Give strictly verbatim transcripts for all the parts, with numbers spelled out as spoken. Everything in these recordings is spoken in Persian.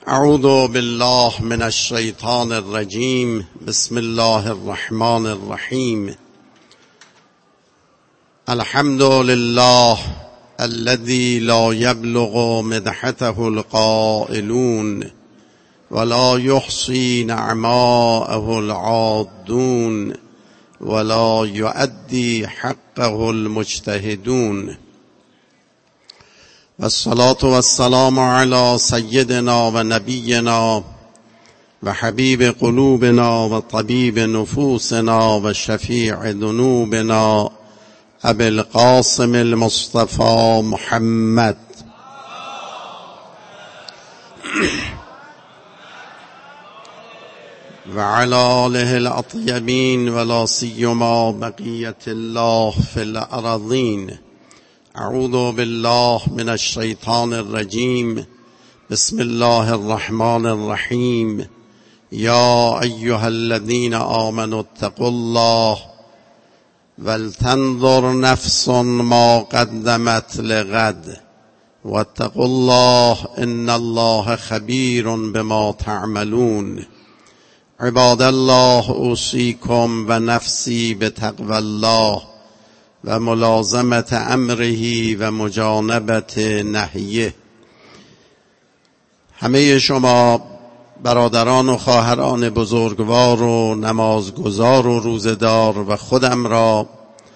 اعوذ بالله من الشیطان الرجیم. بسم الله الرحمن الرحیم. الحمد لله الذي لا يبلغ مدحته القائلون ولا يحصي نعماءه العادون ولا يؤدي حقه المجتهدون. والصلاة والسلام على سيدنا ونبينا وحبيب قلوبنا وطبيب نفوسنا وشفيع ذنوبنا أبي القاسم المصطفى محمد وعلى آله الأطيبين ولا سيما بقية الله في الأرضين. اعوذ بالله من الشیطان الرجیم. بسم الله الرحمن الرحیم. یا ایها الذین آمنوا اتقوا الله ولتنظر نفس ما قدمت لغد واتقوا الله ان الله خبیر بما تعملون. عباد الله اوصیکم و نفسی بتقوی الله و ملازمت امره و مجانبت نهیه. همه شما برادران و خواهران بزرگوار و نمازگزار و روزدار و خودم را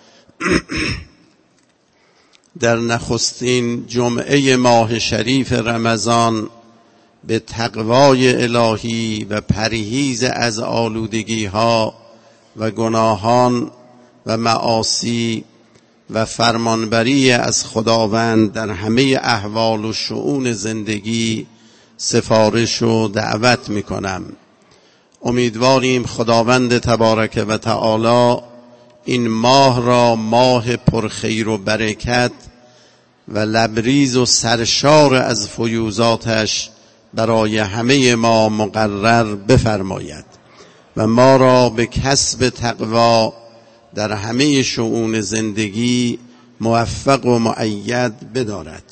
در نخستین جمعه ماه شریف رمضان به تقوای الهی و پرهیز از آلودگی ها و گناهان و معاصی و فرمانبری از خداوند در همه احوال و شؤون زندگی سفارش و دعوت میکنم. امیدواریم خداوند تبارک و تعالی این ماه را ماه پرخیر و برکت و لبریز و سرشار از فیوزاتش برای همه ما مقرر بفرماید و ما را به کسب تقوا در همه شؤون زندگی موفق و مؤید بدارد.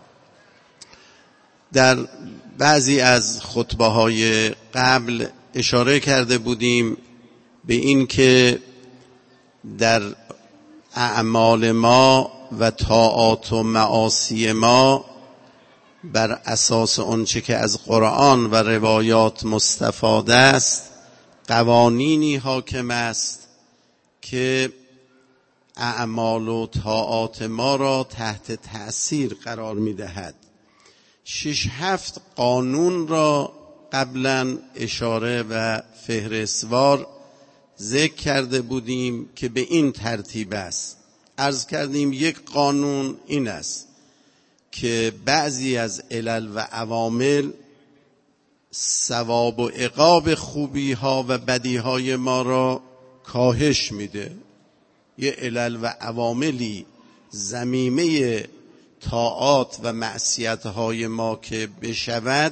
در بعضی از خطبه های قبل اشاره کرده بودیم به این که در اعمال ما و طاعات و معاصی ما بر اساس آنچه که از قرآن و روایات مستفاده است قوانینی حاکم است که اعمال و طاعات ما را تحت تأثیر قرار می دهد. شش هفت قانون را قبلا اشاره و فهرستوار ذکر کرده بودیم که به این ترتیب است. عرض کردیم یک قانون این است که بعضی از علل و عوامل ثواب و عقاب خوبی ها و بدی های ما را کاهش میده. یه علل و عواملی ضمیمه طاعات و معصیت های ما که بشود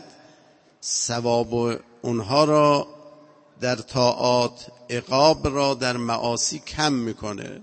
ثواب اونها را در طاعات، عقاب را در معاصی کم میکنه.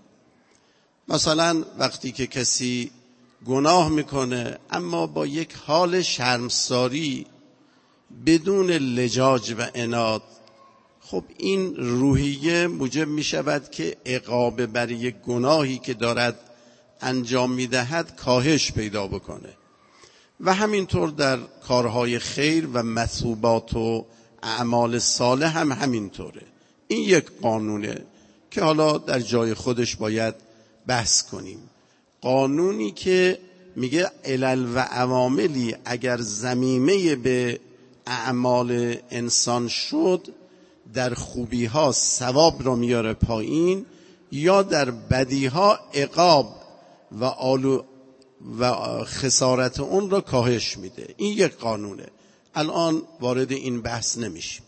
مثلا وقتی که کسی گناه میکنه اما با یک حال شرمساری بدون لجاج و عناد، خب این روحیه موجب می شود که عقاب بر یک گناهی که دارد انجام می دهد کاهش پیدا بکنه و همینطور در کارهای خیر و مثوبات و اعمال صالح هم همینطوره. این یک قانونه که حالا در جای خودش باید بحث کنیم. قانونی که میگه علل و عواملی اگر ضمیمه به اعمال انسان شد در خوبی ها ثواب را میاره پایین یا در بدی ها عقاب و آلو و خسارت اون را کاهش میده. این یک قانونه. الان وارد این بحث نمیشیم.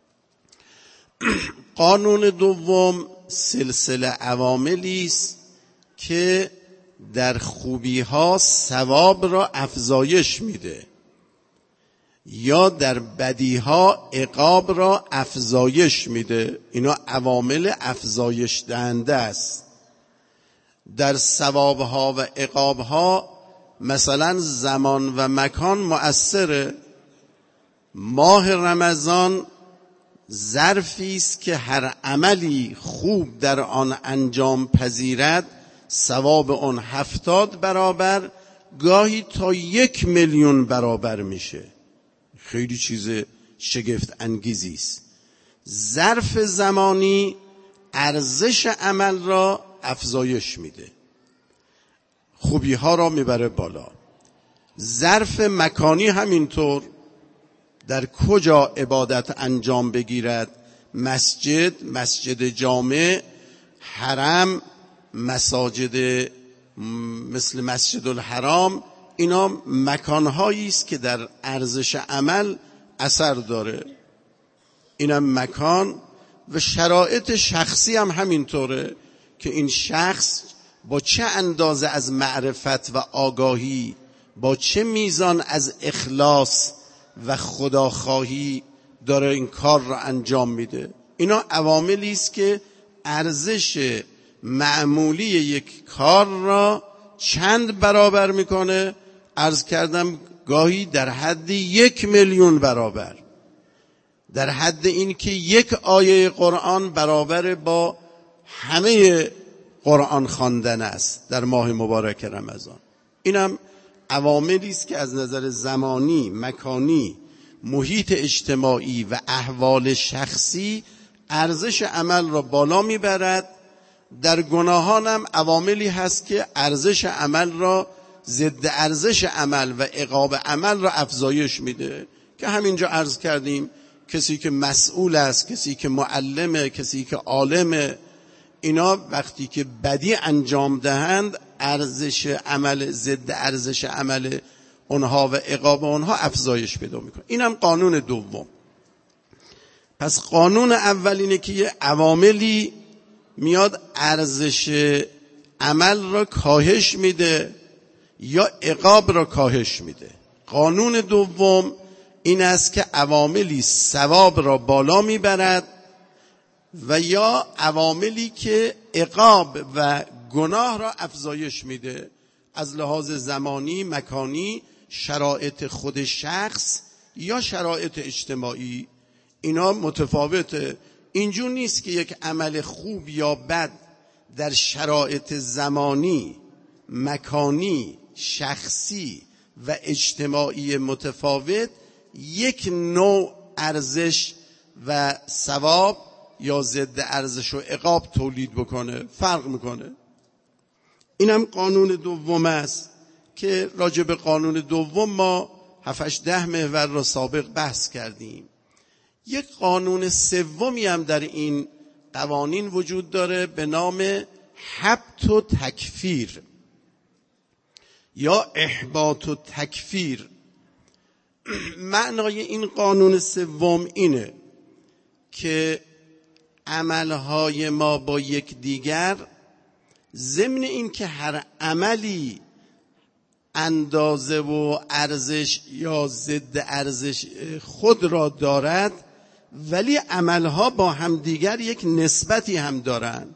قانون دوم سلسله عواملی است که در خوبی ها ثواب را افزایش میده یا در بدیها عقاب را افزایش میده. اینا عوامل افزایش دهنده است. در ثوابها و عقابها مثلا زمان و مکان مؤثره. ماه رمضان ظرفی است که هر عملی خوب در آن انجام پذیرد ثواب آن هفتاد برابر، گاهی تا یک میلیون برابر میشه. خیلی چیز شگفت انگیزی است. ظرف زمانی ارزش عمل را افزایش میده، خوبی ها را میبره بالا. ظرف مکانی همینطور، در کجا عبادت انجام بگیرد، مسجد، مسجد جامع، حرم، مساجد مثل مسجد الحرام، اینا مکانهایی است که در ارزش عمل اثر داره. اینم مکان و شرایط شخصی هم همینطوره که این شخص با چه اندازه از معرفت و آگاهی، با چه میزان از اخلاص و خداخواهی داره این کار را انجام میده. اینا عواملی است که ارزش معمولی یک کار را چند برابر میکنه. عرض کردم گاهی در حد یک میلیون برابر، در حد این که یک آیه قرآن برابر با همه قرآن خواندن است در ماه مبارک رمضان. اینم عواملی است که از نظر زمانی، مکانی، محیط اجتماعی و احوال شخصی ارزش عمل را بالا میبرد. در گناهان هم عواملی هست که ارزش عمل را، ضد ارزش عمل و عقاب عمل را افزایش میده، که همینجا عرض کردیم کسی که مسئول است، کسی که معلمه، کسی که عالمه، اینا وقتی که بدی انجام دهند ارزش عمل، ضد ارزش عمل اونها و عقاب اونها افزایش پیدا میکنه. اینم قانون دوم. پس قانون اول اینه که یه عواملی میاد ارزش عمل را کاهش میده یا عقاب را کاهش میده. قانون دوم این است که عواملی ثواب را بالا میبرد و یا عواملی که عقاب و گناه را افزایش میده از لحاظ زمانی، مکانی، شرایط خود شخص یا شرایط اجتماعی. اینا متفاوته. اینجور نیست که یک عمل خوب یا بد در شرایط زمانی، مکانی، شخصی و اجتماعی متفاوت یک نوع ارزش و ثواب یا ضد ارزش و عقاب تولید بکنه، فرق میکنه. اینم قانون دوم است که راجع به قانون دوم ما هفتش ده محور را سابق بحث کردیم. یک قانون سومی هم در این قوانین وجود داره به نام حبط و تکفیر یا احباط و تکفیر. معنای این قانون سوم اینه که عملهای ما با یک دیگر، ضمن این که هر عملی اندازه و ارزش یا ضد ارزش خود را دارد، ولی عملها با همدیگر یک نسبتی هم دارند.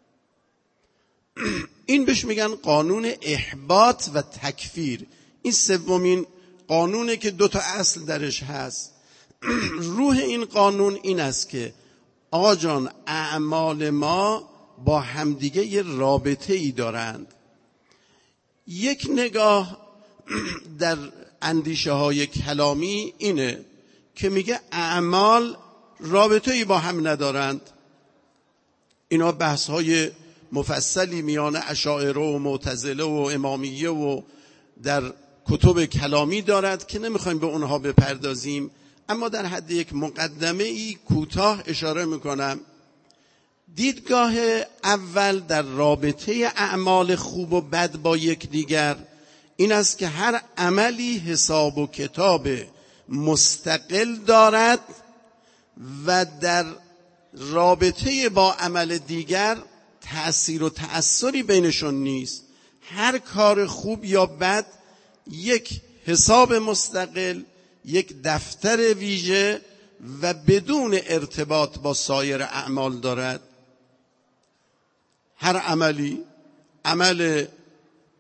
این بهش میگن قانون احباط و تکفیر. این سومین قانونه که دو تا اصل درش هست. روح این قانون این است که آقا جان، اعمال ما با همدیگه یه رابطه ای دارند. یک نگاه در اندیشه های کلامی اینه که میگه اعمال رابطه ای با هم ندارند. اینا بحث های مفصلی میان اشاعره و معتزله و امامیه و در کتب کلامی دارد که نمیخوایم به اونها بپردازیم، اما در حد یک مقدمه ای کوتاه اشاره میکنم. دیدگاه اول در رابطه اعمال خوب و بد با یک دیگر این است که هر عملی حساب و کتاب مستقل دارد و در رابطه با عمل دیگر تأثیر و تأثری بینشون نیست. هر کار خوب یا بد یک حساب مستقل، یک دفتر ویژه و بدون ارتباط با سایر اعمال دارد. هر عملی، عمل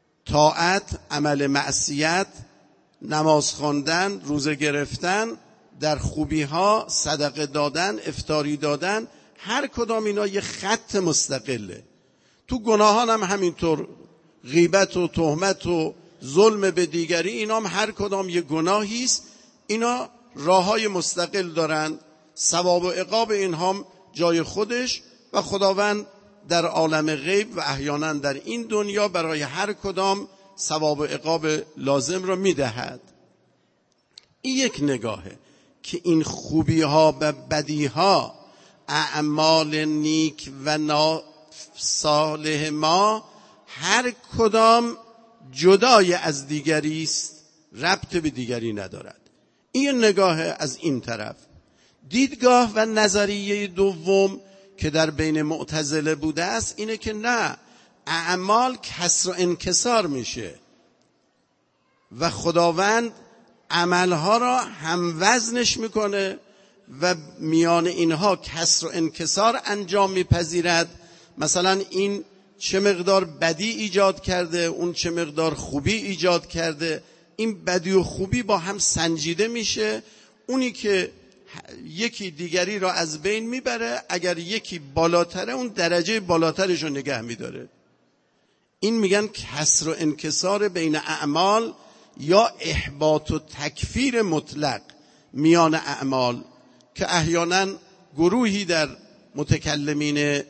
طاعت، عمل معصیت، نماز خواندن، روزه گرفتن، در خوبی ها صدقه دادن، افطاری دادن، هر کدام اینا یه خط مستقله. تو گناهان هم همینطور، غیبت و تهمت و ظلم به دیگری، اینا هم هر کدام یه گناهی است. اینا راههای مستقل دارن، ثواب و عقاب اینها هم جای خودش و خداوند در عالم غیب و احیانا در این دنیا برای هر کدام ثواب و عقاب لازم را میدهد. این یک نگاهه که این خوبی ها و بدی ها، اعمال نیک و ناصالح ما هر کدام جدای از دیگری است، ربط به دیگری ندارد. این نگاه از این طرف. دیدگاه و نظریه دوم که در بین معتزله بوده است اینه که نه، اعمال کسر و انکسار میشه و خداوند عملها را هم وزنش میکنه و میان اینها کسر و انکسار انجام میپذیرد. مثلا این چه مقدار بدی ایجاد کرده، اون چه مقدار خوبی ایجاد کرده، این بدی و خوبی با هم سنجیده میشه. اونی که یکی دیگری را از بین میبره، اگر یکی بالاتره اون درجه بالاترش رو نگه میداره. این میگن کسر و انکسار بین اعمال یا احباط و تکفیر مطلق میان اعمال، که احیانا گروهی در متکلمین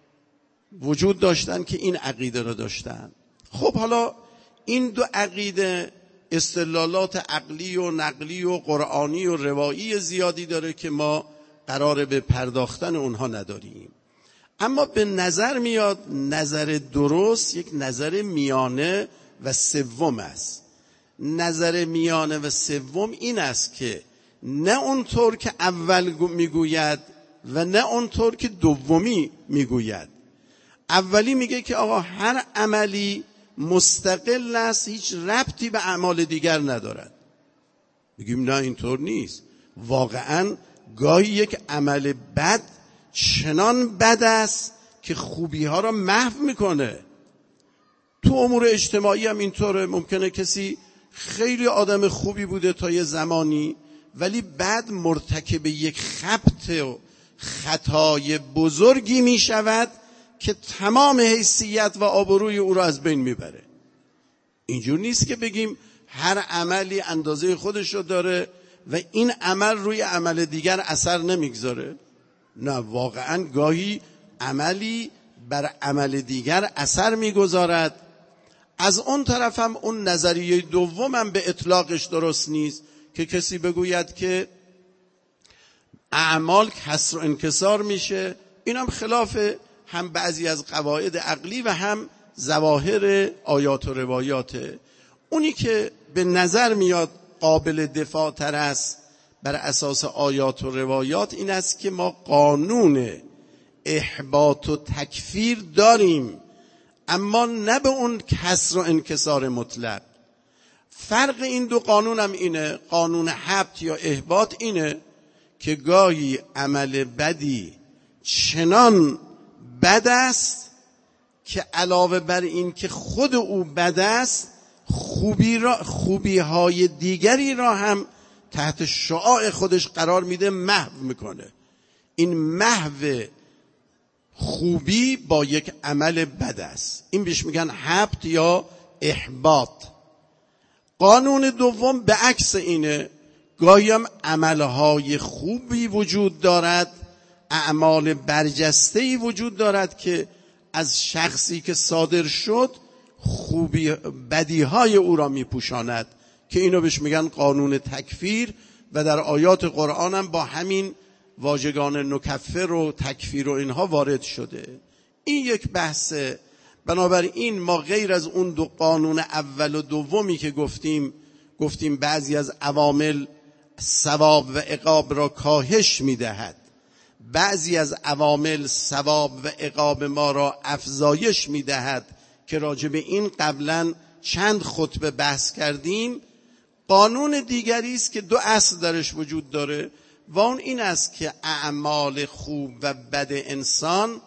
وجود داشتن که این عقیده را داشتن. خب حالا این دو عقیده استدلالات عقلی و نقلی و قرآنی و روایی زیادی داره که ما قراره به پرداختن اونها نداریم. اما به نظر میاد نظر درست یک نظر میانه و سوم است. نظر میانه و سوم این است که نه اونطور که اول میگوید و نه اونطور که دومی میگوید. اولی میگه که آقا هر عملی مستقل است، هیچ ربطی به اعمال دیگر ندارد. میگیم نه اینطور نیست. واقعا گاهی یک عمل بد چنان بد است که خوبی ها را محو میکنه. تو امور اجتماعی هم اینطوره. ممکنه کسی خیلی آدم خوبی بوده تا یه زمانی، ولی بعد مرتکب یک خبط و خطای بزرگی میشود که تمام حیثیت و آبروی او را از بین میبره. اینجور نیست که بگیم هر عملی اندازه خودش رو داره و این عمل روی عمل دیگر اثر نمیگذاره. نه، واقعا گاهی عملی بر عمل دیگر اثر میگذارد. از اون طرف هم اون نظریه دوم هم به اطلاقش درست نیست که کسی بگوید که اعمال کسر و انکسار میشه. این هم خلاف هم بعضی از قواعد عقلی و هم ظواهر آیات و روایاته. اونی که به نظر میاد قابل دفاع تر است بر اساس آیات و روایات این است که ما قانون احباط و تکفیر داریم، اما نه به اون کسر و انکسار مطلق. فرق این دو قانون هم اینه، قانون حبط یا احباط اینه که گاهی عمل بدی چنان بد است که علاوه بر این که خود او بد است، خوبی را خوبی های دیگری را هم تحت شعاع خودش قرار میده، محو میکنه. این محو خوبی با یک عمل بد است. این بهش میگن حبط یا احباط. قانون دوم به عکس اینه. گاهی هم عملهای خوبی وجود دارد، اعمال برجسته‌ای وجود دارد که از شخصی که صادر شد خوبی بدیهای او را میپوشاند، که اینو بهش میگن قانون تکفیر و در آیات قرآن هم با همین واژگان نکفر و تکفیر و اینها وارد شده. این یک بحثه. بنابراین ما غیر از اون دو قانون اول و دومی که گفتیم گفتیم بعضی از عوامل ثواب و عقاب را کاهش میدهد، بعضی از عوامل ثواب و عقاب ما را افزایش میدهد که راجع به این قبلا چند خطبه بحث کردیم. قانون دیگری است که دو اصل درش وجود داره و اون این است که اعمال خوب و بد انسان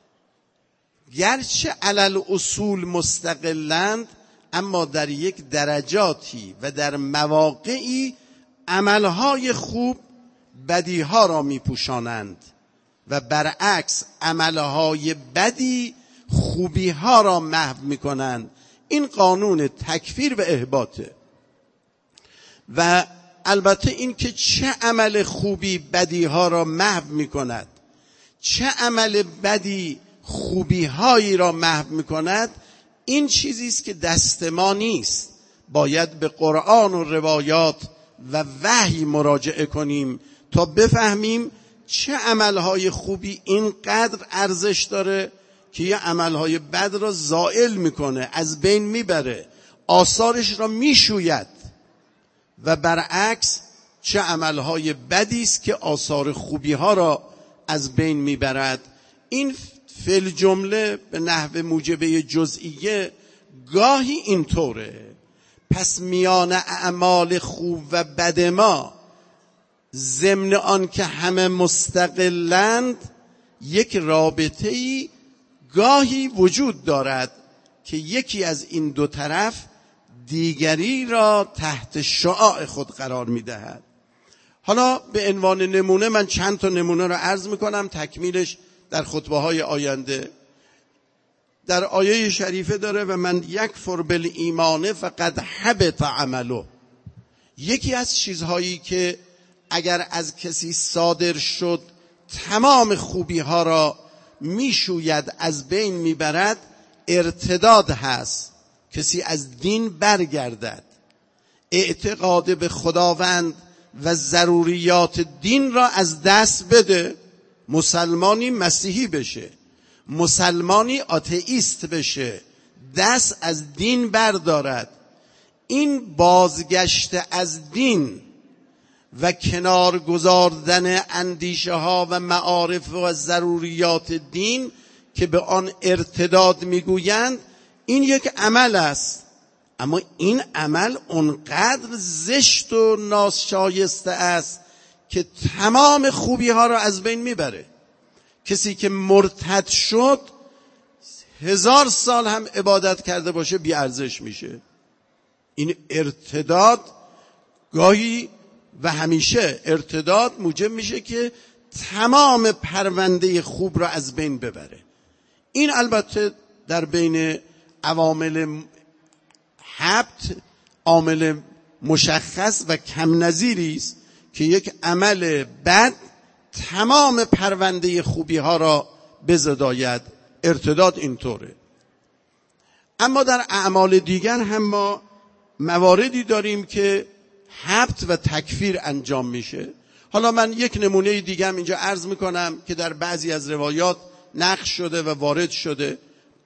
گرچه علل اصول مستقلند، اما در یک درجاتی و در مواقعی عملهای خوب بدیها را میپوشانند و برعکس عملهای بدی خوبیها را محو میکنند. این قانون تکفیر و احباطه. و البته این که چه عمل خوبی بدیها را محو میکند، چه عمل بدی خوبیهایی را محو میکند، این چیزی است که دست ما نیست. باید به قرآن و روایات و وحی مراجعه کنیم تا بفهمیم چه عملهای خوبی اینقدر ارزش داره که یه عملهای بد را زائل میکنه، از بین میبره، آثارش را میشوید، و برعکس چه عملهای بدی است که آثار خوبیها را از بین میبرد. این فل جمله به نحو موجبه جزئیه گاهی اینطوره. پس میان اعمال خوب و بد ما ضمن آن که همه مستقلند یک رابطه‌ای گاهی وجود دارد که یکی از این دو طرف دیگری را تحت شعاع خود قرار میدهد. حالا به عنوان نمونه من چند تا نمونه را عرض میکنم، تکمیلش در خطبه های آینده. در آیه شریفه داره و من یکفر بالایمان فقد حبط عمله. یکی از چیزهایی که اگر از کسی صادر شد تمام خوبی ها را میشوید، از بین میبرد، ارتداد هست. کسی از دین برگردد، اعتقاد به خداوند و ضروریات دین را از دست بده، مسلمانی مسیحی بشه، مسلمانی آتئیست بشه، دست از دین بردارد. این بازگشت از دین و کنار گذاردن اندیشه ها و معارف و ضروریات دین که به آن ارتداد میگویند، این یک عمل است. اما این عمل اونقدر زشت و ناشایسته است که تمام خوبی ها را از بین میبره. کسی که مرتد شد هزار سال هم عبادت کرده باشه بی ارزش میشه. این ارتداد گاهی و همیشه ارتداد موجب میشه که تمام پرونده خوب را از بین ببره. این البته در بین عوامل حبط عامل مشخص و کم نظیری است که یک عمل بد تمام پرونده خوبی ها را بزداید. ارتداد اینطوره. اما در اعمال دیگر هم ما مواردی داریم که حبط و تکفیر انجام میشه. حالا من یک نمونه دیگه هم اینجا عرض میکنم که در بعضی از روایات نقل شده و وارد شده.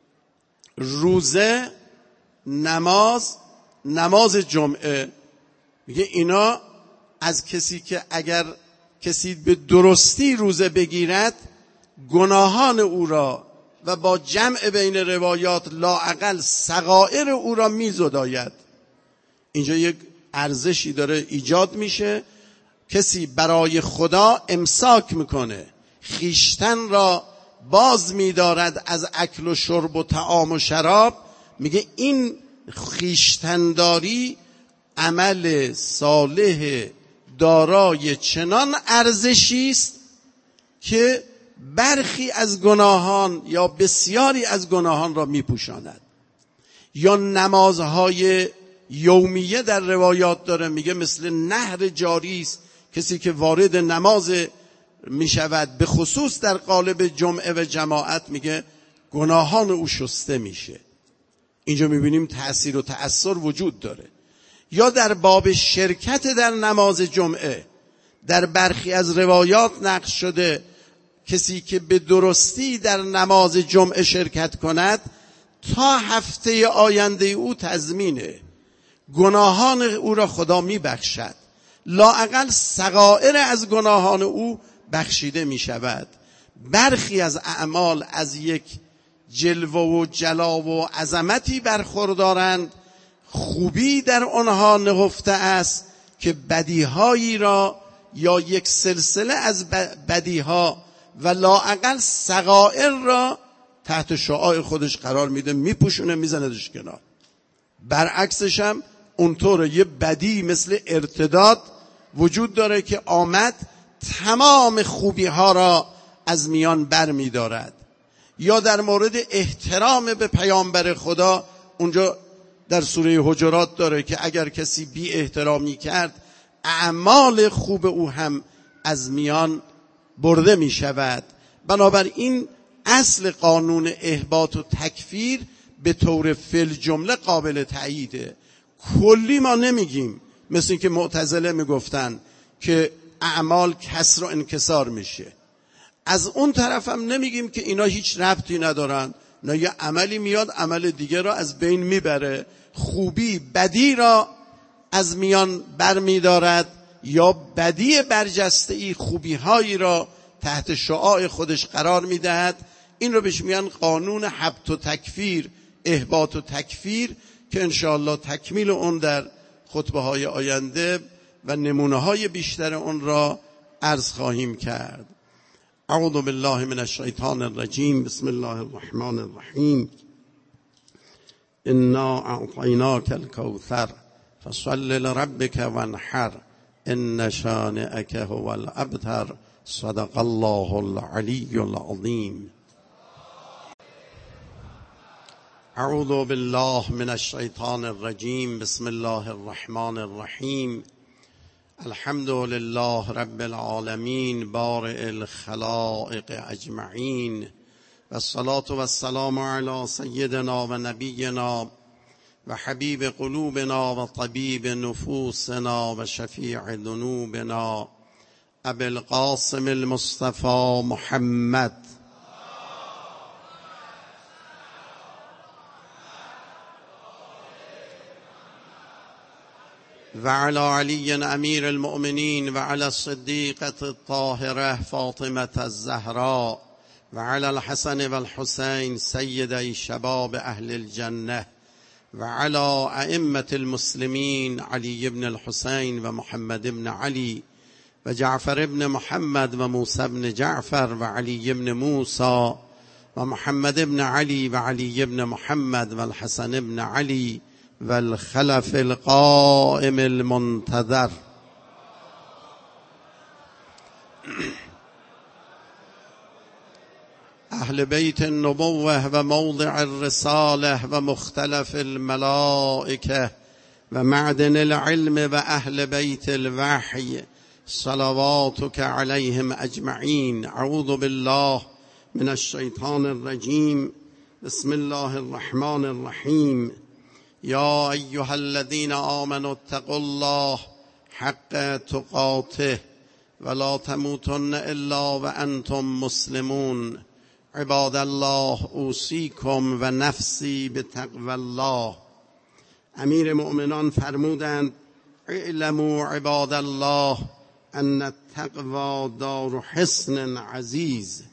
روزه، نماز، نماز جمعه، میگه اینا از کسی که اگر کسی به درستی روزه بگیرد گناهان او را و با جمع بین روایات لااقل صغائر او را میزداید. اینجا یک ارزشی داره ایجاد میشه. کسی برای خدا امساک میکنه، خیشتن را باز میدارد از اکل و شرب و طعام و شراب، میگه این خیشتنداری عمل صالح دارای چنان ارزشی است که برخی از گناهان یا بسیاری از گناهان را میپوشاند. یا نمازهای یومیه در روایات داره، میگه مثل نهر جاری است. کسی که وارد نماز میشود به خصوص در قالب جمعه و جماعت، میگه گناهان او شسته میشه. اینجا میبینیم تأثیر و تأثیر وجود داره. یا در باب شرکت در نماز جمعه در برخی از روایات نقل شده کسی که به درستی در نماز جمعه شرکت کند تا هفته آینده او تضمینه، گناهان او را خدا میبخشد، لااقل صغائر از گناهان او بخشیده میشود. برخی از اعمال از یک جلوه و جلا و عظمتی برخوردارند، خوبی در آنها نهفته است که بدیهایی را یا یک سلسله از بدیها و لااقل صغائر را تحت شعاع خودش قرار میده، میپوشونه، میزندش کنار. برعکسش هم اونطوره. یه بدی مثل ارتداد وجود داره که آمد تمام خوبی ها را از میان بر می دارد. یا در مورد احترام به پیامبر خدا اونجا در سوره حجرات داره که اگر کسی بی احترامی کرد اعمال خوب او هم از میان برده می شود. بنابراین اصل قانون احباط و تکفیر به طور فل جمله قابل تأییده. کلی ما نمیگیم، مثل این که معتزله میگفتن که اعمال کسر و انکسار میشه. از اون طرف هم نمیگیم که اینا هیچ ربطی ندارن، نه یه عملی میاد عمل دیگه را از بین میبره، خوبی بدی را از میان بر میدارد یا بدی برجسته‌ای خوبی هایی را تحت شعاع خودش قرار میدهد. این رو بهش میگن قانون حبط و تکفیر، احباط و تکفیر، که انشاءالله تکمیل اون در خطبه های آینده و نمونه های بیشتر اون را عرض خواهیم کرد. اعوذ بالله من الشیطان الرجیم. بسم الله الرحمن الرحیم. انا اعطیناک الکوثر فصل لربک وانحر ان شانئک هو الابتر. صدق الله العلی العظیم. اعوذ بالله من الشیطان الرجیم. بسم الله الرحمن الرحیم. الحمد لله رب العالمین بارئ الخلائق اجمعین و الصلاة و السلام علی سیدنا و نبینا و حبیب قلوبنا و طبیب نفوسنا و شفیع ذنوبنا ابی القاسم المصطفى محمد و علی علی امیر المؤمنین و علی الصدیقة الطاهرة فاطمة الزهراء و علی الحسن و الحسین سیدی شباب اهل الجنة و علی ائمة المسلمین علی بن الحسین و محمد بن علی و جعفر بن محمد و موسی بن جعفر و علی بن موسی و محمد بن علی و علی بن محمد و الحسن بن علی و الخلف القائم المنتظر. اهل بیت النبوة و موضع الرساله و مختلف الملائکه و معدن العلم و اهل بیت الوحی صلواتک علیهم اجمعین. اعوذ بالله من الشیطان الرجیم. بسم الله الرحمن الرحیم. یا ایها الذین آمنوا اتقوا الله حق تقاته ولا تموتن الا وانتم مسلمون. عباد الله اوصیکم و نفسی بتقوی الله. امیر مؤمنان فرمودند اعلموا عباد الله ان التقوی دار حصن عزیز.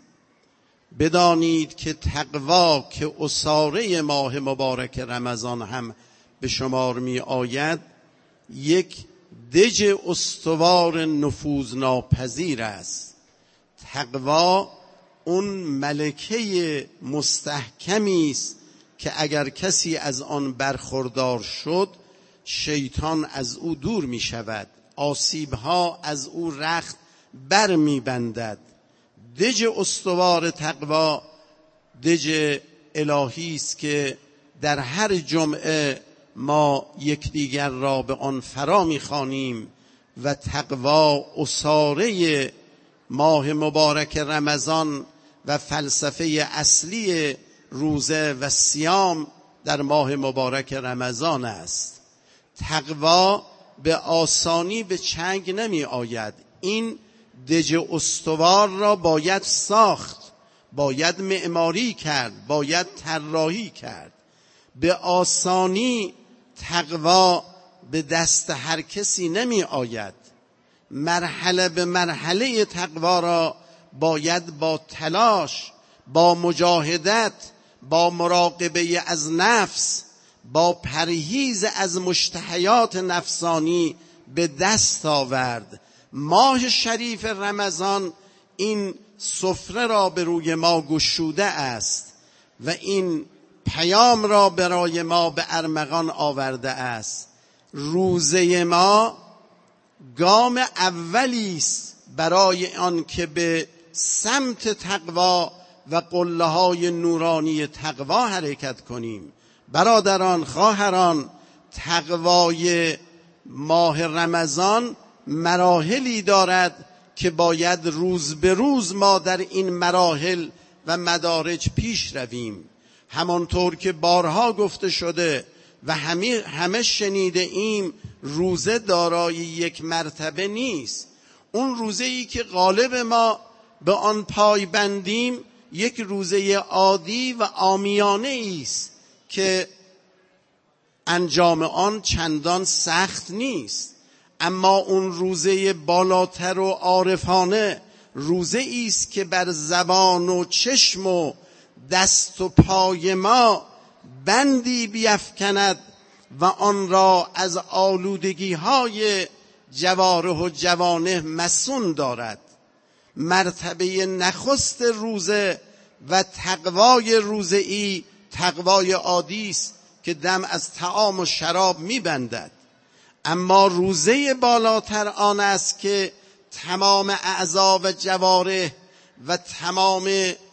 بدانید که تقوا که اساره ماه مبارک رمضان هم به شمار می آید یک دژ استوار نفوذ ناپذیر است. تقوا اون ملکه مستحکمی است که اگر کسی از آن برخوردار شد شیطان از او دور می شود، آسیبها از او رخت بر می بندد. دژ استوار تقوا دژ الهی است که در هر جمعه ما یکدیگر را به آن فرا می‌خوانیم و تقوا اساره ماه مبارک رمضان و فلسفه اصلی روزه و صیام در ماه مبارک رمضان است. تقوا به آسانی به چنگ نمی آید. این دژ استوار را باید ساخت، باید معماری کرد، باید طراحی کرد. به آسانی تقوا به دست هر کسی نمی آید. مرحله به مرحله تقوا را باید با تلاش، با مجاهدت، با مراقبه از نفس، با پرهیز از مشتهیات نفسانی به دست آورد. ماه شریف رمضان این سفره را به روی ما گشوده است و این پیام را برای ما به ارمغان آورده است. روزه ما گام اولی است برای آن که به سمت تقوا و قله های نورانی تقوا حرکت کنیم. برادران، خواهران، تقوای ماه رمضان مراحلی دارد که باید روز به روز ما در این مراحل و مدارج پیش رویم. همانطور که بارها گفته شده و همه, همه شنیده ایم، روزه دارای یک مرتبه نیست. اون روزه ای که غالب ما به آن پای بندیم یک روزه عادی و عامیانه است که انجام آن چندان سخت نیست. اما اون روزه بالاتر و عارفانه روزه است که بر زبان و چشم و دست و پای ما بندی بیفکند و آن را از آلودگی های جوارح و جوانح مسون دارد. مرتبه نخست روزه و تقوای روزه ای تقوای عادی است که دم از طعام و شراب میبندد. اما روزه بالاتر آن است که تمام اعضا و جوارح و تمام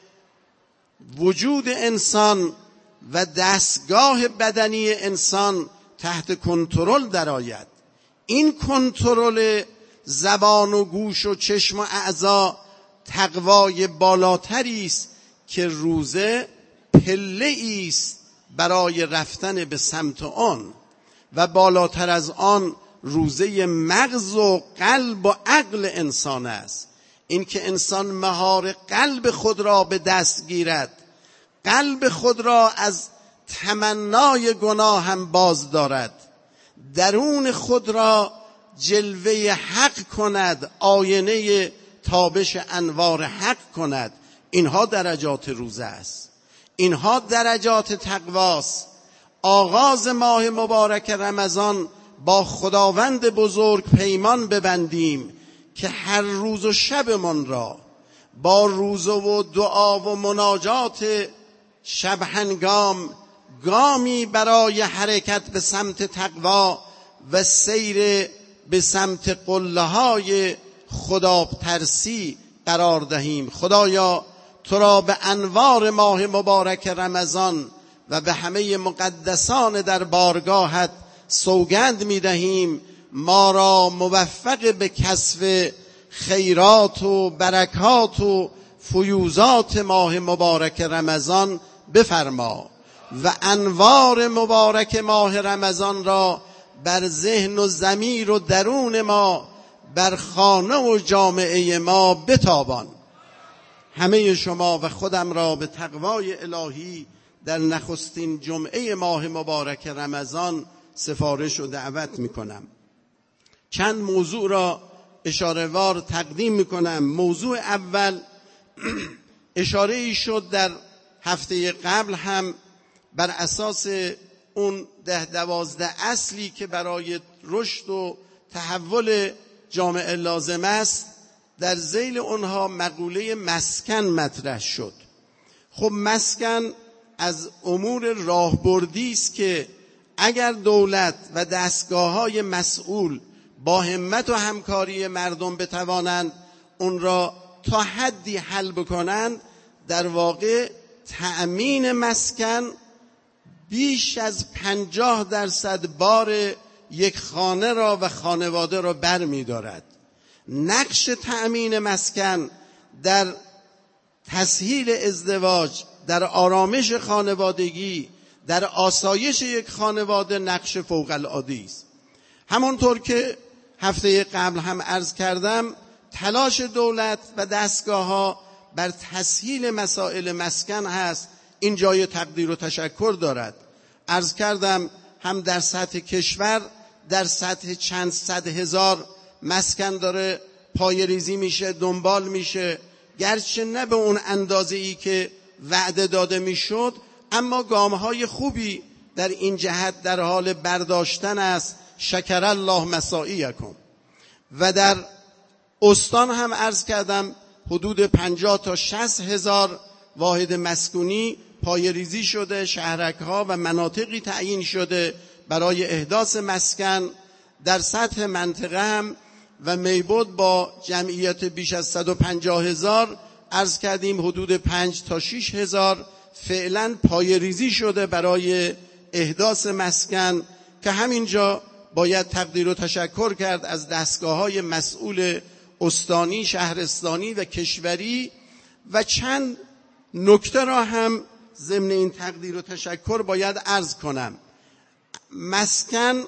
وجود انسان و دستگاه بدنی انسان تحت کنترل درآید. این کنترل زبان و گوش و چشم و اعضا تقوای بالاتری است که روزه پله است برای رفتن به سمت آن. و بالاتر از آن روزه مغز و قلب و عقل انسان است. این که انسان مهار قلب خود را به دست گیرد، قلب خود را از تمنای گناه هم باز دارد، درون خود را جلوه حق کند، آینه تابش انوار حق کند. اینها درجات روزه است، اینها درجات تقواست. آغاز ماه مبارک رمضان با خداوند بزرگ پیمان ببندیم که هر روز و شبمان را با روزه و دعا و مناجات شب هنگام گامی برای حرکت به سمت تقوا و سیر به سمت قله های خدا ترسی قرار دهیم. خدایا تو را به انوار ماه مبارک رمضان و به همه مقدسان در بارگاهت سوگند می دهیم ما را موفق به کسب خیرات و برکات و فیوزات ماه مبارک رمضان بفرما و انوار مبارک ماه رمضان را بر ذهن و ضمیر و درون ما، بر خانه و جامعه ما بتابان. همه شما و خودم را به تقوای الهی در نخستین جمعه ماه مبارک رمضان سفارش و دعوت می کنم. چند موضوع را اشاره وار تقدیم می کنم. موضوع اول اشاره ای شد در هفته قبل هم بر اساس اون ده دوازده اصلی که برای رشد و تحول جامعه لازم است، در ذیل اونها مقوله مسکن مطرح شد. خب مسکن از امور راهبردی است که اگر دولت و دستگاه‌های مسئول با همت و همکاری مردم بتوانند اون را تا حدی حل بکنند، در واقع تأمین مسکن بیش از پنجاه درصد بار یک خانه را و خانواده را بر می دارد. نقش تأمین مسکن در تسهیل ازدواج، در آرامش خانوادگی، در آسایش یک خانواده نقش فوق العاده است. همانطور که هفته قبل هم عرض کردم، تلاش دولت و دستگاه‌ها بر تسهیل مسائل مسکن هست. این جای تقدیر و تشکر دارد. عرض کردم هم در سطح کشور در سطح چند صد هزار مسکن داره پایه‌ریزی میشه، دنبال میشه، گرچه نه به اون اندازه‌ای که وعده داده میشد، اما گام‌های خوبی در این جهت در حال برداشتن است. شکر الله مساعیکم. و در استان هم عرض کردم حدود پنجاه تا شصت هزار واحد مسکونی پایه‌ریزی شده، شهرک‌ها و مناطقی تعیین شده برای احداث مسکن. در سطح منطقه هم و میبود با جمعیت بیش از صد و پنجاه هزار، عرض کردیم حدود پنج تا شش هزار فعلا پای ریزی شده برای احداث مسکن، که همینجا باید تقدیر و تشکر کرد از دستگاه‌های مسئول استانی، شهرستانی و کشوری. و چند نکته را هم ضمن این تقدیر و تشکر باید عرض کنم. مسکن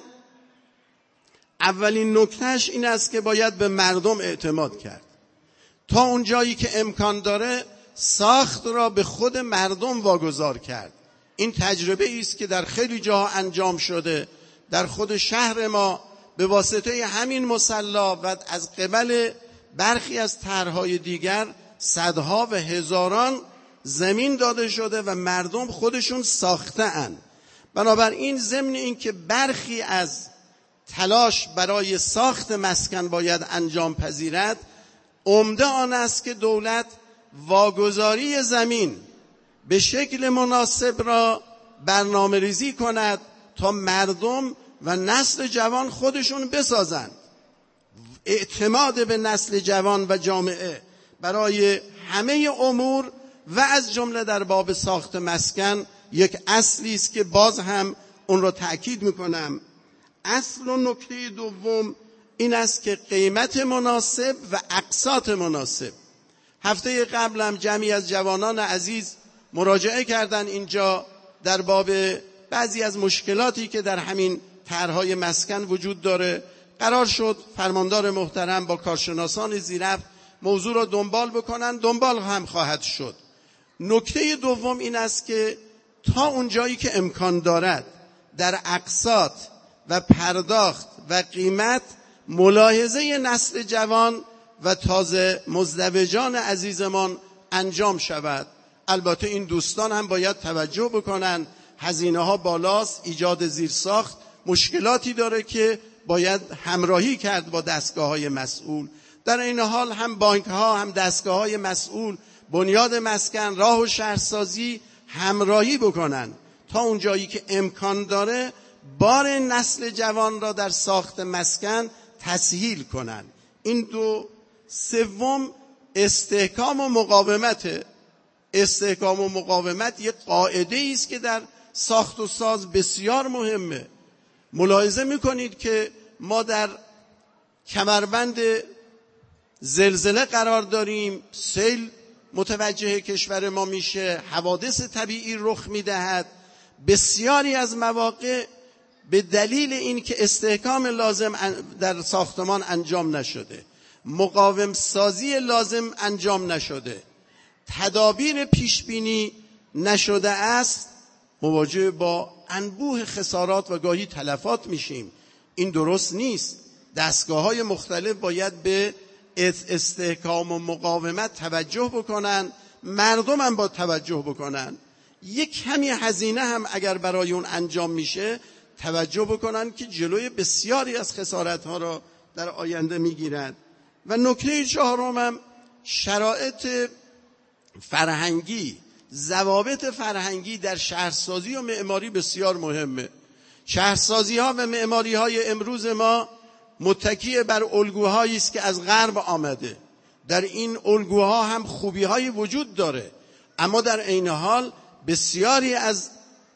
اولین نکتهش این است که باید به مردم اعتماد کرد. تا اون جایی که امکان داره ساخت را به خود مردم واگذار کرد. این تجربه است که در خیلی جاها انجام شده. در خود شهر ما به واسطه همین مصلا و از قبل برخی از طرح‌های دیگر صدها و هزاران زمین داده شده و مردم خودشون ساخته اند. بنابراین ضمن این که برخی از تلاش برای ساخت مسکن باید انجام پذیرد، عمده آن است که دولت واگذاری زمین به شکل مناسب را برنامه ریزی کند تا مردم و نسل جوان خودشون بسازند. اعتماد به نسل جوان و جامعه برای همه امور و از جمله در باب ساخت مسکن یک اصلی است که باز هم اون را تأکید میکنم. اصل و نکته دوم این است که قیمت مناسب و اقساط مناسب. هفته قبلم جمعی از جوانان عزیز مراجعه کردن اینجا در باب بعضی از مشکلاتی که در همین طرح‌های مسکن وجود داره. قرار شد فرماندار محترم با کارشناسان زیرفت موضوع را دنبال بکنن، دنبال هم خواهد شد. نکته دوم این است که تا اون جایی که امکان دارد در اقساط و پرداخت و قیمت ملاحظه نسل جوان و تازه مزدوجان عزیزمان انجام شود. البته این دوستان هم باید توجه بکنن، هزینه ها بالاست، ایجاد زیرساخت مشکلاتی داره که باید همراهی کرد با دستگاه های مسئول. در این حال هم بانک ها هم دستگاه های مسئول، بنیاد مسکن، راه و شهرسازی همراهی بکنن تا اون جایی که امکان داره بار نسل جوان را در ساخت مسکن تسهیل کنن. این دو. سوم استحکام و مقاومت. استحکام و مقاومت یک قاعده است که در ساخت و ساز بسیار مهمه. ملاحظه میکنید که ما در کمربند زلزله قرار داریم، سیل متوجه کشور ما میشه، حوادث طبیعی رخ میدهد. بسیاری از مواقع به دلیل این که استحکام لازم در ساختمان انجام نشده، مقاوم سازی لازم انجام نشده، تدابیر پیشبینی نشده است، مواجه با انبوه خسارات و گاهی تلفات میشیم. این درست نیست. دستگاه‌های مختلف باید به استحکام و مقاومت توجه بکنن، مردم هم با توجه بکنن. یک کمی هزینه هم اگر برای اون انجام میشه توجه بکنن که جلوی بسیاری از خسارت‌ها را در آینده میگیرند. و نکته چهارم هم شرایط فرهنگی، ضوابط فرهنگی در شهرسازی و معماری بسیار مهمه. شهرسازی ها و معماری های امروز ما متکی بر الگوهایی است که از غرب آمده. در این الگوها هم خوبی های وجود داره، اما در عین حال بسیاری از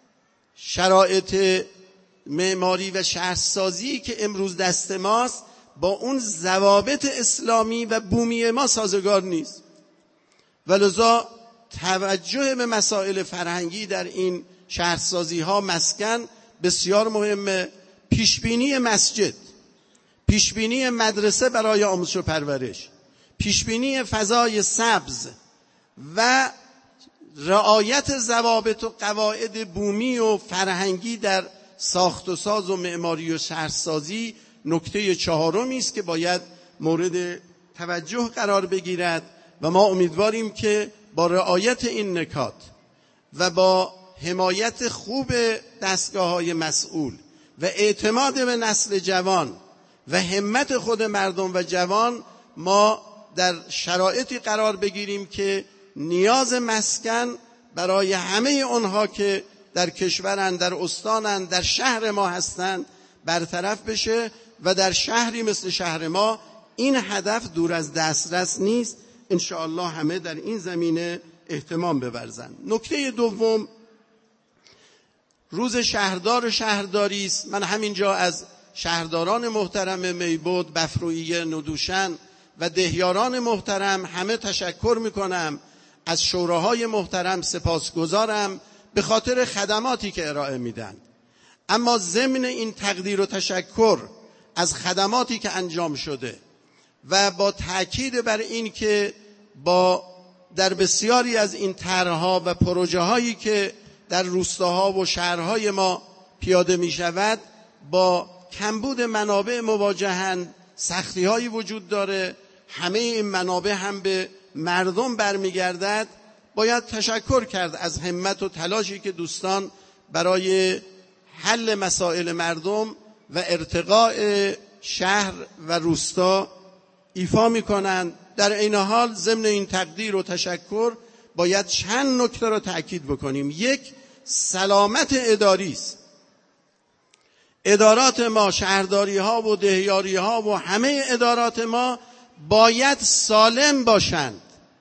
شرایط معماری و شهرسازی که امروز دست ماست با اون ضوابط اسلامی و بومی ما سازگار نیست. ولذا توجه به مسائل فرهنگی در این شهرسازی ها مسکن بسیار مهمه. پیشبینی مسجد، پیشبینی مدرسه برای آموزش و پرورش، پیشبینی فضای سبز و رعایت ضوابط و قواعد بومی و فرهنگی در ساخت و ساز و معماری و شهرسازی نکته چهارمی است که باید مورد توجه قرار بگیرد. و ما امیدواریم که با رعایت این نکات و با حمایت خوب دستگاه‌های مسئول و اعتماد به نسل جوان و همت خود مردم و جوان ما در شرایطی قرار بگیریم که نیاز مسکن برای همه اونها که در کشورند، در استانند، در شهر ما هستند برطرف بشه و در شهری مثل شهر ما این هدف دور از دسترس نیست. انشاءالله همه در این زمینه اهتمام بورزند. نکته دوم، روز شهردار شهرداری است. من همینجا از شهرداران محترم میبود، بفرویه، ندوشن و دهیاران محترم همه تشکر میکنم. از شوراهای محترم سپاسگزارم به خاطر خدماتی که ارائه میدن. اما ضمن این تقدیر و تشکر از خدماتی که انجام شده و با تأکید بر این که با در بسیاری از این طرح‌ها و پروژه هایی که در روستاها و شهرهای ما پیاده می شود با کمبود منابع مواجهند، سختی هایی وجود داره، همه این منابع هم به مردم برمیگردد. باید تشکر کرد از همت و تلاشی که دوستان برای حل مسائل مردم و ارتقاء شهر و روستا ایفا میکنند. در این حال ضمن این تقدیر و تشکر باید چند نکته را تأکید بکنیم. یک، سلامت اداری است. ادارات ما، شهرداری ها و دهیاری ها و همه ادارات ما باید سالم باشند،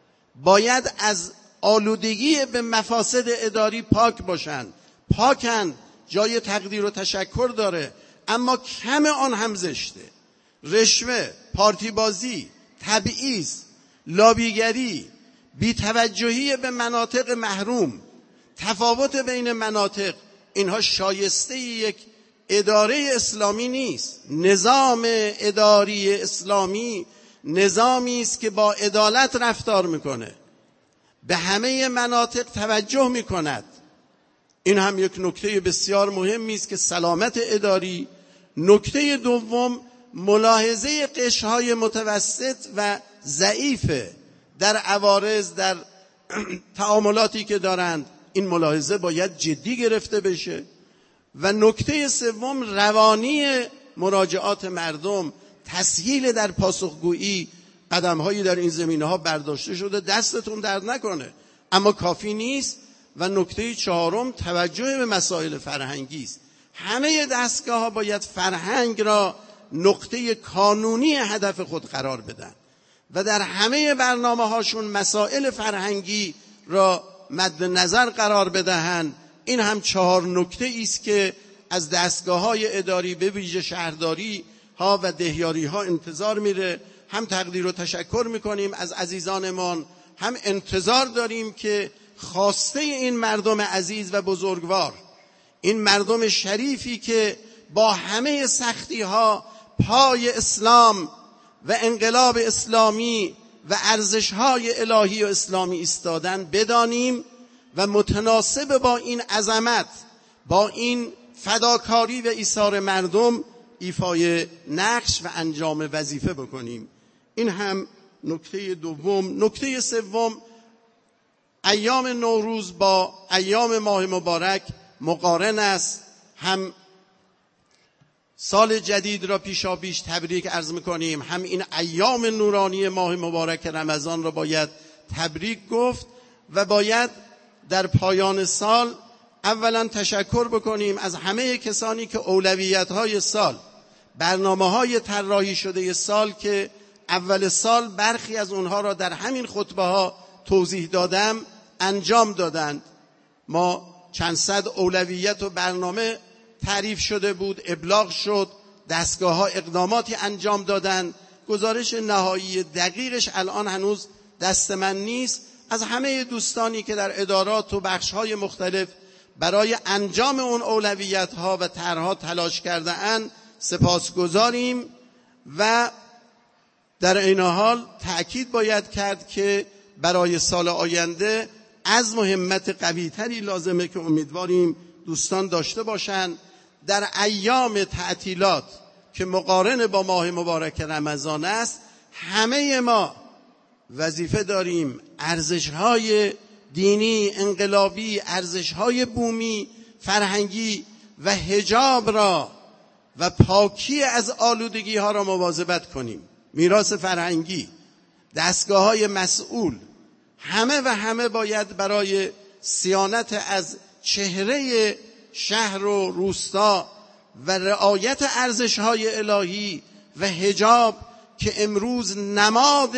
باید از آلودگی به مفاسد اداری پاک باشند. پاکند، جای تقدیر و تشکر داره، اما کم آن هم زشته. رشوه، پارتی بازی، تبعیض، لابیگری، بی‌توجهی به مناطق محروم، تفاوت بین مناطق، اینها شایسته یک اداره اسلامی نیست. نظام اداری اسلامی نظامی است که با عدالت رفتار میکنه، به همه مناطق توجه میکند. این هم یک نکته بسیار مهمی است که سلامت اداری. نکته دوم، ملاحظه قشرهای متوسط و ضعیفه در عوارض، در تعاملاتی که دارند. این ملاحظه باید جدی گرفته بشه. و نکته سوم، روانی مراجعات مردم، تسهیل در پاسخگویی. قدم‌هایی در این زمینه‌ها برداشته شده، دستتون درد نکنه، اما کافی نیست. و نکته چهارم، توجه به مسائل فرهنگی است. همه دستگاه‌ها باید فرهنگ را نقطه کانونی هدف خود قرار بدن و در همه برنامه‌هاشون مسائل فرهنگی را مد نظر قرار بدهند. این هم چهار نکته است که از دستگاه‌های اداری به ویژه شهرداری ها و دهیاری ها انتظار میره. هم تقدیر و تشکر میکنیم از عزیزانمان، هم انتظار داریم که خواسته این مردم عزیز و بزرگوار، این مردم شریفی که با همه سختی ها پای اسلام و انقلاب اسلامی و ارزش های الهی و اسلامی ایستادن، بدانیم و متناسب با این عظمت، با این فداکاری و ایثار مردم ایفای نقش و انجام وظیفه بکنیم. این هم نکته دوم. نکته سوم، ایام نوروز با ایام ماه مبارک مقارن است. هم سال جدید را پیشا پیش تبریک عرض میکنیم، هم این ایام نورانی ماه مبارک رمضان را باید تبریک گفت و باید در پایان سال اولا تشکر بکنیم از همه کسانی که اولویت‌های سال، برنامه‌های طراحی شده سال که اول سال برخی از اونها را در همین خطبه‌ها توضیح دادم انجام دادند. ما چند صد اولویت و برنامه تعریف شده بود، ابلاغ شد، دستگاه‌ها اقداماتی انجام دادند. گزارش نهایی دقیقش الان هنوز دست من نیست. از همه دوستانی که در ادارات و بخش‌های مختلف برای انجام اون اولویت‌ها و طرح‌ها تلاش کرده اند سپاسگزاریم و در این حال تأکید باید کرد که برای سال آینده عزم و همت قوی‌تری لازمه که امیدواریم دوستان داشته باشند. در ایام تعطیلات که مقارن با ماه مبارک رمضان است، همه ما وظیفه داریم ارزش‌های دینی، انقلابی، ارزش‌های بومی، فرهنگی و حجاب را و پاکی از آلودگی‌ها را مواظبت کنیم. میراث فرهنگی، دستگاه‌های مسئول، همه و همه باید برای صیانت از چهره شهر و روستا و رعایت ارزش‌های الهی و حجاب که امروز نماد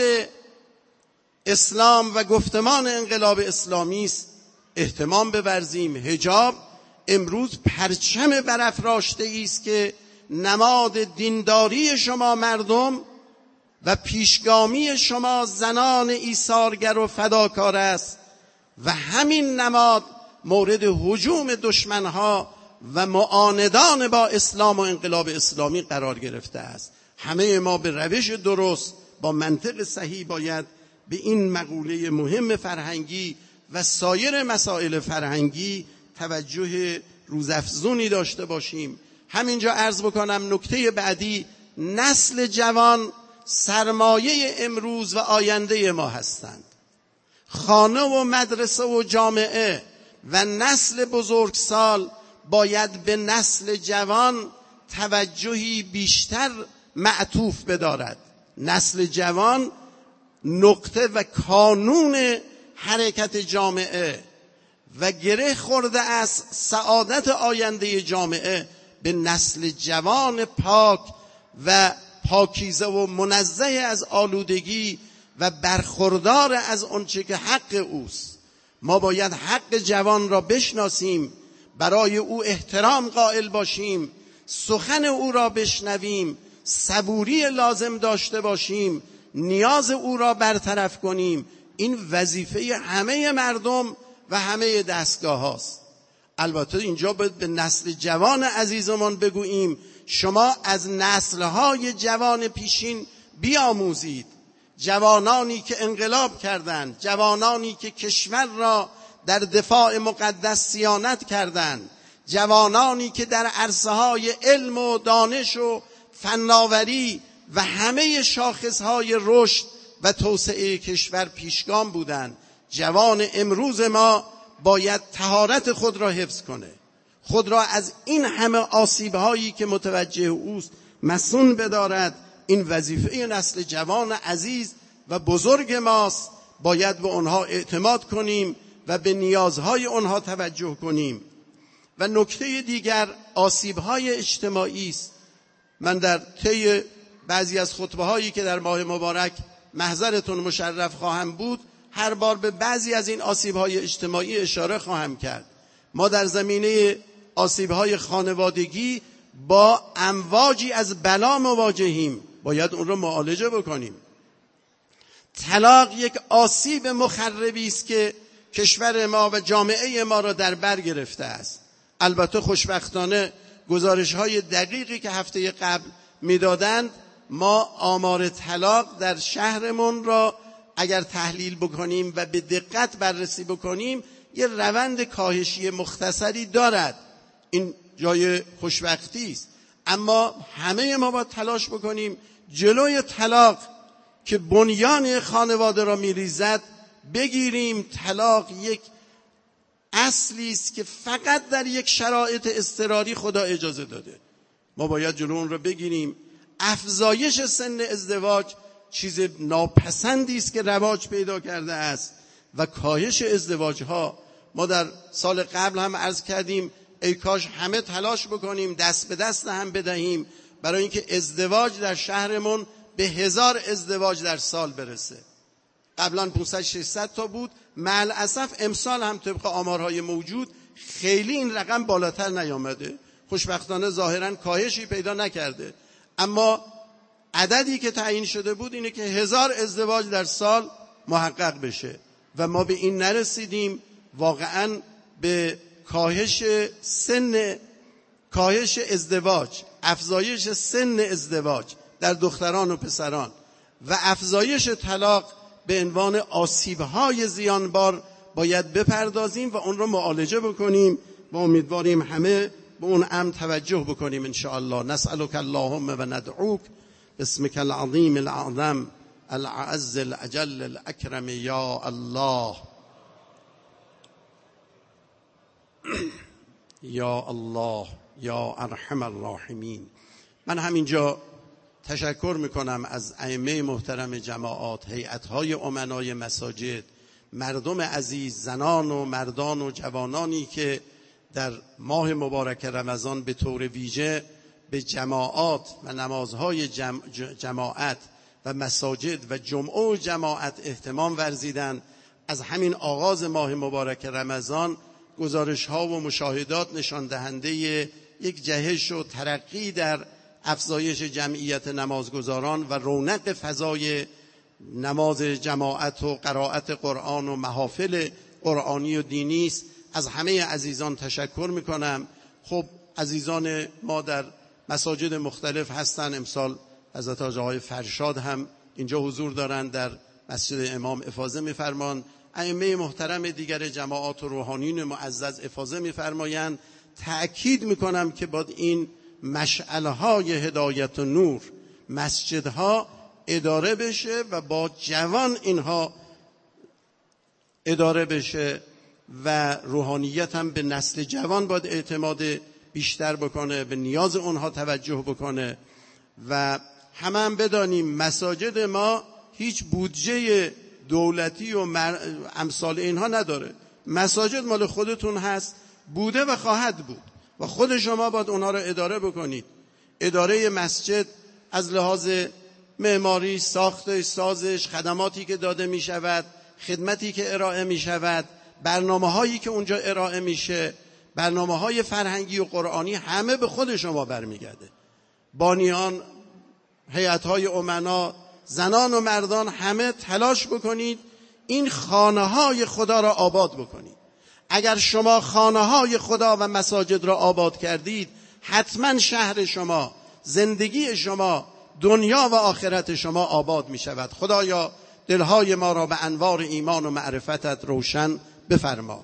اسلام و گفتمان انقلاب اسلامی است اهتمام بورزیم. حجاب امروز پرچم برافراشته است که نماد دینداری شما مردم و پیشگامی شما زنان ایثارگر و فداکار است و همین نماد مورد هجوم دشمنها و معاندان با اسلام و انقلاب اسلامی قرار گرفته است. همه ما به روش درست با منطق صحیح باید به این مقوله مهم فرهنگی و سایر مسائل فرهنگی توجه روزافزونی داشته باشیم. همینجا عرض بکنم نکته بعدی، نسل جوان سرمایه امروز و آینده ما هستند. خانه و مدرسه و جامعه و نسل بزرگسال باید به نسل جوان توجهی بیشتر معطوف بدارد. نسل جوان نقطه و کانون حرکت جامعه و گره خورده از سعادت آینده جامعه به نسل جوان پاک و پاکیزه و منزه از آلودگی و برخوردار از آنچه که حق اوست. ما باید حق جوان را بشناسیم، برای او احترام قائل باشیم، سخن او را بشنویم، صبوری لازم داشته باشیم، نیاز او را برطرف کنیم. این وظیفه همه مردم و همه دستگاه هاست. البته اینجا باید به نسل جوان عزیزمان بگوییم شما از نسلهای جوان پیشین بیاموزید. جوانانی که انقلاب کردند، جوانانی که کشور را در دفاع مقدس صیانت کردند، جوانانی که در عرصه‌های علم و دانش و فناوری و همه شاخصهای رشد و توسعه کشور پیشگام بودند. جوان امروز ما باید طهارت خود را حفظ کنه، خود را از این همه آسیب‌هایی که متوجه اوست مصون بدارد. این وظیفه نسل جوان عزیز و بزرگ ماست. باید به آنها اعتماد کنیم و به نیازهای آنها توجه کنیم. و نکته دیگر آسیب‌های اجتماعی است. من در طی بعضی از خطبه‌هایی که در ماه مبارک محضرتون مشرف خواهم بود هر بار به بعضی از این آسیب‌های اجتماعی اشاره خواهم کرد. ما در زمینه آسیب‌های خانوادگی با امواجی از بلا مواجهیم، باید اون رو معالجه بکنیم. طلاق یک آسیب مخربی است که کشور ما و جامعه ما را در بر گرفته است. البته خوشبختانه گزارش‌های دقیقی که هفته قبل می‌دادند، ما آمار طلاق در شهرمون را اگر تحلیل بکنیم و به دقت بررسی بکنیم یه روند کاهشی مختصری دارد. این جای خوشبختی است. اما همه ما باید تلاش بکنیم جلوی طلاق که بنیان خانواده را می‌ریزد بگیریم. طلاق یک اصلی است که فقط در یک شرایط اضطراری خدا اجازه داده. ما باید جلو اون را بگیریم. افزایش سن ازدواج چیز ناپسندی است که رواج پیدا کرده است و کاهش ازدواج ها. ما در سال قبل هم عرض کردیم ای کاش همه تلاش بکنیم دست به دست هم بدهیم برای اینکه ازدواج در شهرمون به هزار ازدواج در سال برسه. قبلا پانصد ششصد تا بود. مع الاسف امسال هم طبق آمارهای موجود خیلی این رقم بالاتر نیامده. خوشبختانه ظاهرا کاهشی پیدا نکرده، اما عددی که تعیین شده بود اینه که هزار ازدواج در سال محقق بشه و ما به این نرسیدیم. واقعا به کاهش سن کاهش ازدواج، افزایش سن ازدواج در دختران و پسران و افزایش طلاق به عنوان آسیب‌های زیانبار باید بپردازیم و اون رو معالجه بکنیم و امیدواریم همه به اون امر توجه بکنیم ان شاء الله. نسألك اللهم و ندعوک باسمك العظیم الاعظم الأعز الأجل الأكرم یا الله یا الله یا ارحم الراحمین. من همینجا تشکر میکنم از ائمه محترم جماعات، هیئت‌های امنای مساجد، مردم عزیز، زنان و مردان و جوانانی که در ماه مبارک رمضان به طور ویژه به جماعات و نمازهای جم... جماعت و مساجد و جمعه و جماعت اهتمام ورزیدن. از همین آغاز ماه مبارک رمضان گزارش ها و مشاهدات نشان دهنده یک جهش و ترقی در افزایش جمعیت نمازگزاران و رونق فضای نماز جماعت و قرائت قرآن و محافل قرآنی و دینی است. از همه عزیزان تشکر میکنم. خب عزیزان ما در مساجد مختلف هستن. امسال حضرت آقای فرشاد هم اینجا حضور دارند، در مسجد امام افاضه میفرمان. ائمه محترم دیگر جماعات و روحانیون معزز افاضه میفرمایند. تأکید میکنم که باید این مشعله های هدایت و نور مسجدها اداره بشه و با جوان اینها اداره بشه و روحانیت هم به نسل جوان باید اعتماد بیشتر بکنه، به نیاز اونها توجه بکنه. و همه هم بدانیم مساجد ما هیچ بودجه دولتی و امثال اینها نداره. مساجد مال خودتون هست، بوده و خواهد بود و خود شما باید اونها رو اداره بکنید. اداره مسجد از لحاظ معماری، ساختش، سازش، خدماتی که داده می شود، خدمتی که ارائه می شود، برنامه هایی که اونجا ارائه میشه، برنامه های فرهنگی و قرآنی، همه به خود شما برمیگرده. بانیان، هیئت های امنا، زنان و مردان، همه تلاش بکنید این خانه های خدا را آباد بکنید. اگر شما خانه های خدا و مساجد را آباد کردید، حتما شهر شما، زندگی شما، دنیا و آخرت شما آباد می شود. خدایا دلهای ما را به انوار ایمان و معرفتت روشن بفرما.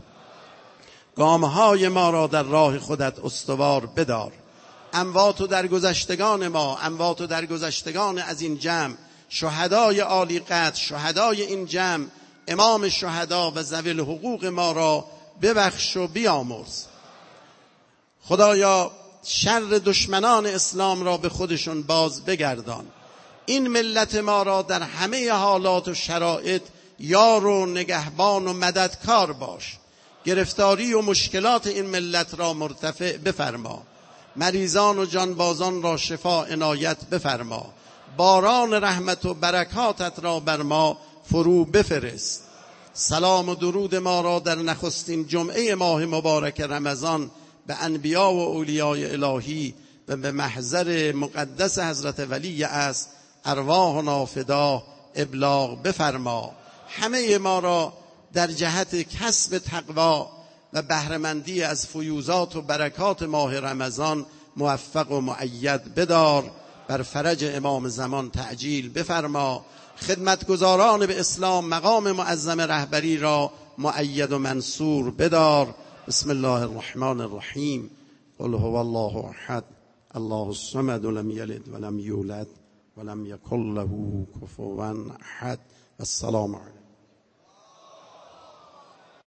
گامهای ما را در راه خودت استوار بدار. اموات و درگذشتگان ما، اموات و درگذشتگان از این جمع، شهدای عالی قدر، شهدای این جمع، امام شهدا و ذوی الحقوق ما را ببخش و بیامرز. خدایا شر دشمنان اسلام را به خودشون باز بگردان. این ملت ما را در همه حالات و شرایط یار و نگهبان و مددکار باش. گرفتاری و مشکلات این ملت را مرتفع بفرما. مریضان و جانبازان را شفا عنایت بفرما. باران رحمت و برکاتت را بر ما فرو بفرست. سلام و درود ما را در نخستین جمعه ماه مبارک رمضان به انبیا و اولیای الهی و به محضر مقدس حضرت ولی است ارواحنا فدا ابلاغ بفرما. همه ما را در جهت کسب تقوا و بهره‌مندی از فیوزات و برکات ماه رمضان موفق و مؤید بدار. بر فرج امام زمان تعجیل بفرما. خدمتگزاران به اسلام مقام معظم رهبری را مؤید و منصور بدار. بسم الله الرحمن الرحیم. قل هو الله احد الله الصمد لم یلد ولم یولد ولم یکن له کفوا احد. السلام علیکم.